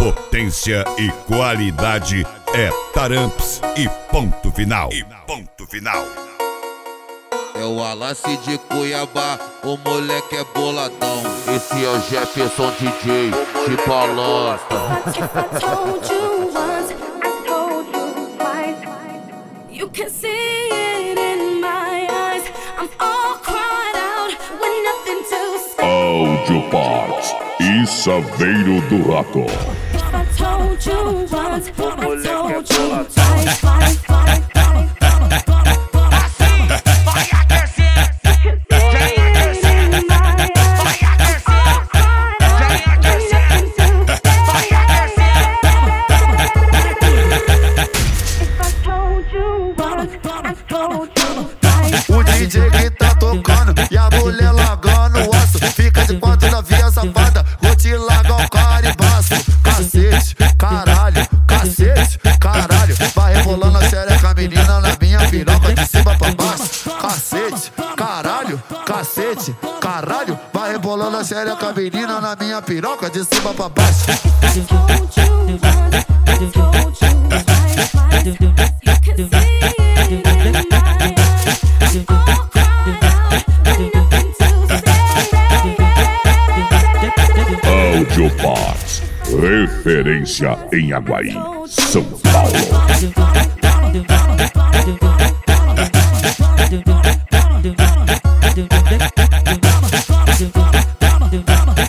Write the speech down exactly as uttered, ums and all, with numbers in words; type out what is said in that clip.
potência e qualidade é Taramps e ponto final. E ponto final. É o Wallace de Cuiabá, o moleque é boladão. Esse é o Jefferson D J de balança. If I told you once, I told you twice. You can see it in my eyes. I'm all cried out with nothing to say. Audio Parts e Saveiro do Rato. If I told you once, I told you twice, twice, twice. O D J que tá tocando e a mulher largando o aço. Fica de quatro na via safada, vou te largar o caribaço. Cacete, caralho, cacete, caralho. Vai rebolando a xereca, menina, na minha piroca de cima pra baixo. Cacete, caralho, cacete, caralho. Vai rebolando a xereca, menina, na minha piroca de cima pra baixo. I told you once, I told you twice, twice. You can see it in my eyes. All cried out with nothing to say. Audio Parts, referência em Aguaí, São Paulo. Paulo.